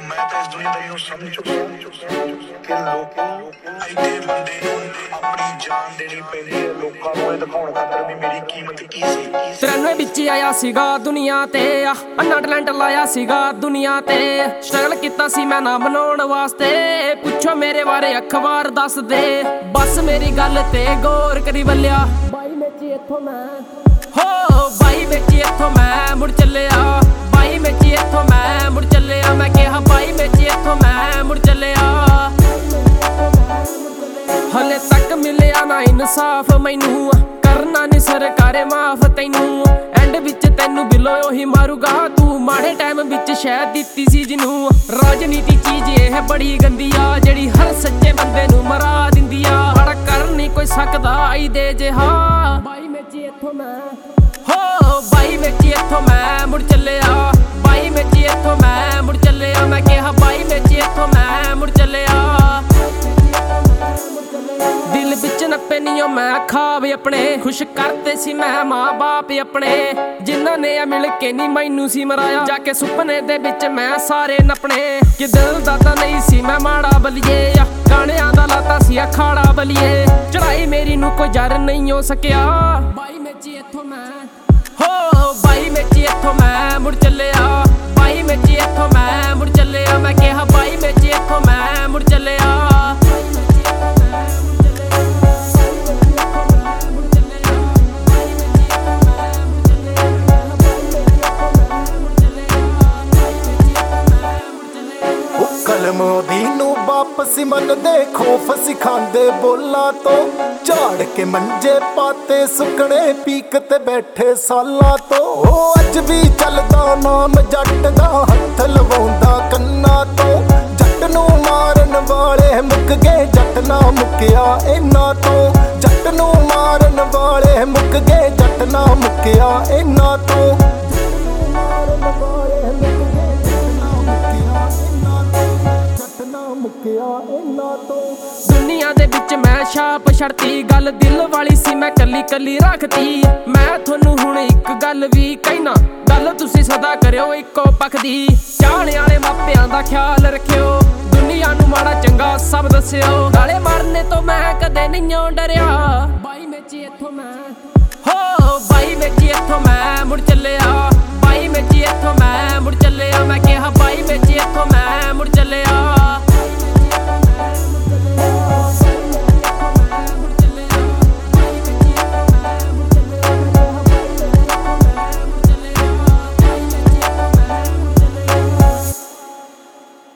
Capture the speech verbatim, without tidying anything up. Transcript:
मैं तो इस दुनिया का यूं समझ चुका कि लोगों ऐसे बंदे अपनी जान देनी पैंदी है लोगों ਨੂੰ ਇਹ ਦਿਖਾਉਣ ਖਾਤਰ ਵੀ ਮੇਰੀ ਕੀਮਤ ਕੀ ਸੀ। ਤਰਾਨਵੇਂ ਵਿੱਚ ਆਇਆ ਸੀਗਾ ਦੁਨੀਆ ਤੇ ਅੰਨਾ ਟੈਲੈਂਟ ਲਾਇਆ ਸੀਗਾ ਦੁਨੀਆ ਤੇ ਸਟਰਗਲ ਕੀਤਾ ਸੀ ਮੈਂ ਨਾ ਬਣਾਉਣ ਵਾਸਤੇ ਪੁੱਛੋ ਮੇਰੇ ਬਾਰੇ ਅਖਬਾਰ ਦੱਸ ਦੇ ਬਸ ਮੇਰੀ ਗੱਲ ਤੇ ਗੌਰ ਕਰੀ ਬੱਲਿਆ ਬਾਈ ਵਿੱਚ ਇੱਥੋਂ ਮੈਂ ਹੋ ਬਾਈ ਵਿੱਚ ਇੱਥੋਂ ਮੈਂ ਮੁੜ ਚੱਲਿਆ ਬਾਈ ਵਿੱਚ ਇੱਥੋਂ ਮੈਂ ਮੁੜ ਚੱਲਿਆ ਮੈਂ ਕਿਹਾ ਬਾਈ ਵਿੱਚ ਇੱਥੋਂ ਮੈਂ ਮੁੜ ਚੱਲਿਆ ਹਲੇ ਤੱਕ ਮਿਲਿਆ ਨਾ ਇਨਸਾਫ ਮੈਨੂੰ ਕਰਨਾ ਨੀ ਸਰਕਾਰੇ ਮਾਫ ਤੈਨੂੰ ਐਂਡ ਵਿੱਚ ਤੈਨੂੰ ਬਿਲੋ ਉਹੀ ਮਾਰੂਗਾ ਤੂੰ ਮਾੜੇ ਟਾਈਮ ਵਿੱਚ ਸ਼ਹਿ ਦਿੱਤੀ ਸੀ ਜਿਹਨੂੰ ਰਾਜਨੀਤੀ ਚੀਜ਼ ਇਹ ਬੜੀ ਗੰਦੀ ਆ ਜਿਹੜੀ ਹਰ ਸੱਚੇ ਬੰਦੇ ਨੂੰ ਮਰਾ ਦਿੰਦੀ ਆ ਬੜਾ ਕਰ ਨਹੀਂ ਕੋਈ ਸਕਦਾ ਆਈ ਦੇ ਜਿਹਾ ਬਾਈ ਵਿੱਚ ਇੱਥੋਂ ਮੈਂ ਹੋ ਬਾਈ ਵਿੱਚ ਇੱਥੋਂ ਮੈਂ ਮੁੜ ਚੱਲਿਆ ਬਾਈ ਵਿੱਚ ਇੱਥੋਂ ਮੈਂ ਮੁੜ ਚੱਲਿਆ ਮੈਂ ਕਿਹਾ ਬਾਈ ਵਿੱਚ ਇੱਥੋਂ ਮੈਂ ਮੁੜ ਚੱਲਿਆ ਦਿਲ ਵਿੱਚ ਨੱਪੇ ਨੀਓ ਮੈਂ ਖਾਬ ਆਪਣੇ ਖੁਸ਼ ਕਰਤੇ ਸੀ ਮੈਂ ਮਾਂ ਬਾਪ ਆਪਣੇ ਜਿਨ੍ਹਾਂ ਨੇ ਆ ਮਿਲ ਕੇ ਨੀ ਮੈਨੂੰ ਸੀ ਮਰਾਇਆ ਜਾ ਕੇ ਸੁਪਨੇ ਦੇ ਵਿੱਚ ਮੈਂ ਸਾਰੇ ਨੱਪਣੇ ਕਿ ਦਿਲ ਦਾ ਤਾਂ ਨਹੀਂ ਸੀ ਮੈਂ ਮਾੜਾ ਬਲੀਏ ਆ ਗਾਣਿਆਂ ਦਾ ਲਾਤਾ ਸੀ ਅਖਾੜਾ ਬਲੀਏ ਚੜਾਈ ਮੇਰੀ ਨੂੰ ਕੋਈ ਜਰ ਨਹੀਂ ਹੋ ਸਕਿਆ ਬਾਈ ਵਿੱਚ ਇੱਥੋਂ ਮੈਂ ਹੋ ਬਾਈ ਵਿੱਚ ਇੱਥੋਂ ਮੈਂ ਮੁੜ ਚੱਲਿਆ ਬਾਈ ਵਿੱਚ ਇੱਥੋਂ ਮੈਂ ਮੁੜ ਚੱਲਿਆ ਮੈਂ ਕਿਹਾ ਬਾਈ ਵਿੱਚ ਇੱਥੋਂ ਮੈਂ ਮੁੜ ਚੱਲਿਆ ਮੋਦੀ ਨੂੰ ਵਾਪਸ ਮੰਨਦੇ ਖੌਫ ਸਿਖਾਂਦੇ ਬੋਲਾਂ ਤੋਂ ਝਾੜ ਕੇ ਮੰਜੇ ਪਾਤੇ ਸੁੱਕਣੇ ਪੀਕ ਤੇ ਬੈਠੇ ਸਾਲਾਂ ਤੋਂ ਉਹ ਅੱਜ ਵੀ ਚੱਲਦਾ ਨਾਮ ਜੱਟ ਦਾ ਹੱਥ ਲਵਾਉਂਦਾ ਕੰਨਾਂ ਤੋਂ ਜੱਟ ਨੂੰ ਮਾਰਨ ਵਾਲੇ ਮੁੱਕ ਗਏ ਜੱਟ ਨਾ ਮੁੱਕਿਆ ਇਹਨਾਂ ਤੋਂ ਜੱਟ ਨੂੰ ਮਾਰਨ ਵਾਲੇ ਮੁੱਕ ਗਏ ਜੱਟ ਨਾ ਮੁੱਕਿਆ ਇਹਨਾਂ ਤੋਂ ਦੁਨੀਆ ਦੇ ਵਿੱਚ ਮੈਂ ਛਾਪ ਛੜਤੀ ਗੱਲ ਦਿਲ ਵਾਲੀ ਸੀ ਮੈਂ ਕੱਲੀ ਕੱਲੀ ਰੱਖਤੀ ਮੈਂ ਤੁਹਾਨੂੰ ਹੁਣ ਇੱਕ ਗੱਲ ਵੀ ਕਹਿਣਾ ਗੱਲ ਤੁਸੀਂ ਸਦਾ ਕਰਿਓ ਇੱਕੋ ਪੱਖ ਦੀ ਚਾਹਣੇ ਵਾਲੇ ਮਾਪਿਆਂ ਦਾ ਖਿਆਲ ਰੱਖਿਓ ਦੁਨੀਆ ਨੂੰ ਮਾੜਾ ਚੰਗਾ ਸਭ ਦੱਸਿਓ ਗਾਲੇ ਮਾਰਨੇ ਤੋਂ ਮੈਂ ਕਦੇ ਨਹੀਂ ਡਰਿਆ ਬਾਈ ਵਿੱਚ ਇੱਥੋਂ ਮੈਂ ਹੋ ਬਾਈ ਵਿੱਚ ਇੱਥੋਂ ਮੈਂ ਮੁੜ ਚੱਲਿਆ ਬਾਈ ਵਿੱਚ ਇੱਥੋਂ ਮੈਂ ਮੁੜ ਚੱਲਿਆ ਮੈਂ ਕਿਹਾ ਬਾਈ ਵਿੱਚ